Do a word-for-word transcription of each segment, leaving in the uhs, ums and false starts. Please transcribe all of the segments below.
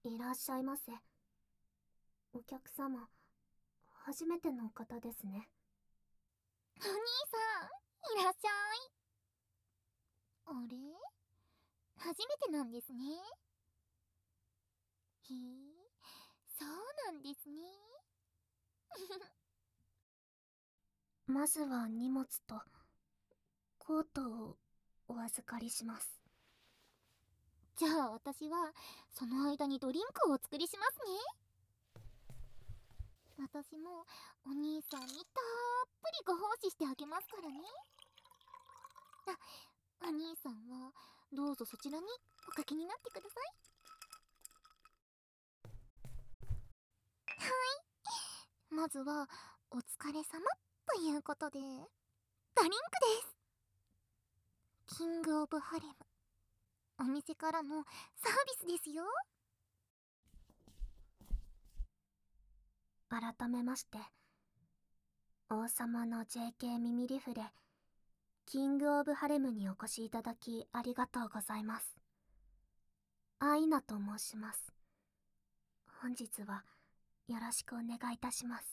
いらっしゃいませ。お客様、初めての方ですね。 お兄さん、いらっしゃい。あれ、初めてなんですね。へえ、そうなんですね。 まずは荷物とコートをお預かりします。 じゃあ私はその間にドリンクをお作りしますね。私もお兄さんにたっぷりご奉仕してあげますからね。あ、お兄さんはどうぞそちらにおかけになってください。はい、まずはお疲れ様ということでドリンクです。キングオブハレム、お店からのサービスですよ。 改めまして、王様の ジェーケー ミミリフレ、キングオブハレムにお越しいただきありがとうございます。アイナと申します。本日はよろしくお願いいたします。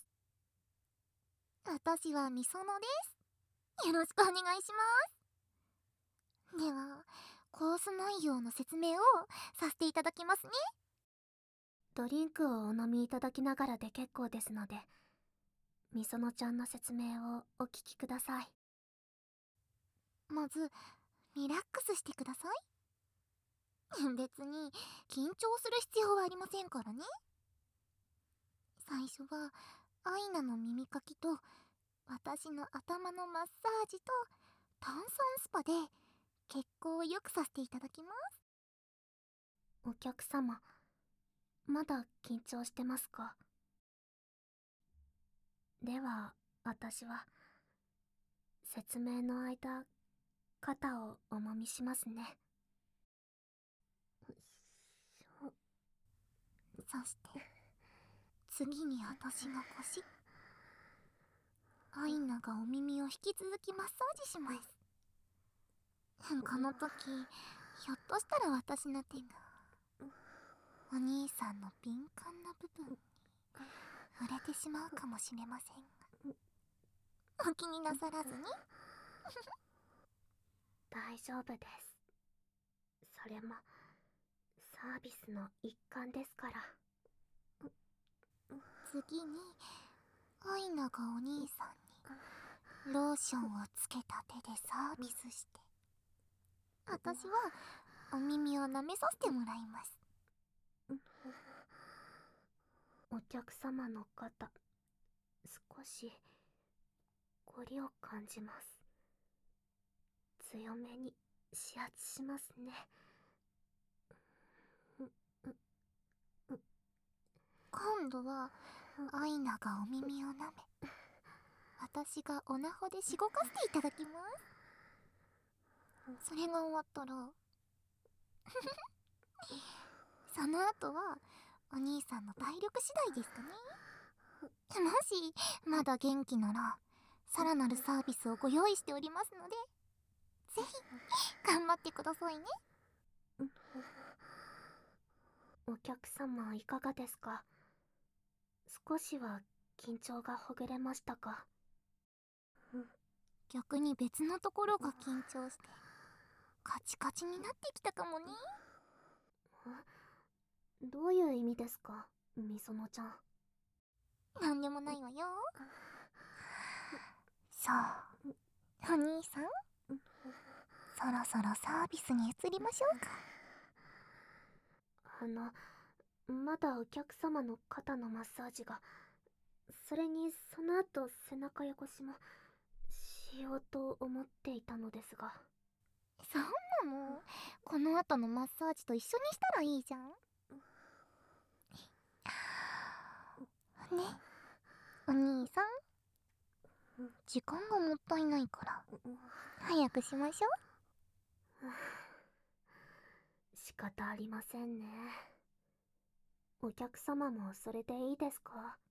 私はみそのです。よろしくお願いします。では、コース内容の説明をさせていただきますね。 ドリンクをお飲みいただきながらで結構ですので、みそのちゃんの説明をお聞きください。 まず、リラックスしてください。別に緊張する必要はありませんからね。最初はアイナの耳かきと私の頭のマッサージと炭酸スパで血行を良くさせていただきます。 お客様、まだ緊張してますか？では、私は、説明の間、肩をおもみしますね。 そして次に私の腰、アイナがお耳を引き続きマッサージします。この時、ひょっとしたら私の手がお兄さんの敏感な部分に触れてしまうかもしれませんが、お気になさらずに。 大丈夫です。それも、サービスの一環ですから。 次に、アイナがお兄さんにローションをつけた手でサービスして、私はお耳を舐めさせてもらいます。 お客様の肩、少し、凝りを感じます。強めに指圧しますね。 今度はアイナがお耳を舐め、私がおなほでしごかせていただきます。それが終わったらその後はお兄さんの体力次第ですかね。もしまだ元気ならさらなるサービスをご用意しておりますので、ぜひ頑張ってくださいね。 お客様いかがですか？少しは緊張がほぐれましたか？ 逆に別のところが緊張してカチカチになってきたかもね。 どういう意味ですか、みそのちゃん。 なんでもないわよ。さあ、お兄さん、そろそろサービスに移りましょうか。 あの、まだお客様の肩のマッサージが、それにその後背中や腰もしようと思っていたのですが。 そんなのこの後のマッサージと一緒にしたらいいじゃんね。お兄さん、時間がもったいないから早くしましょう。 仕方ありませんね。お客様もそれでいいですか？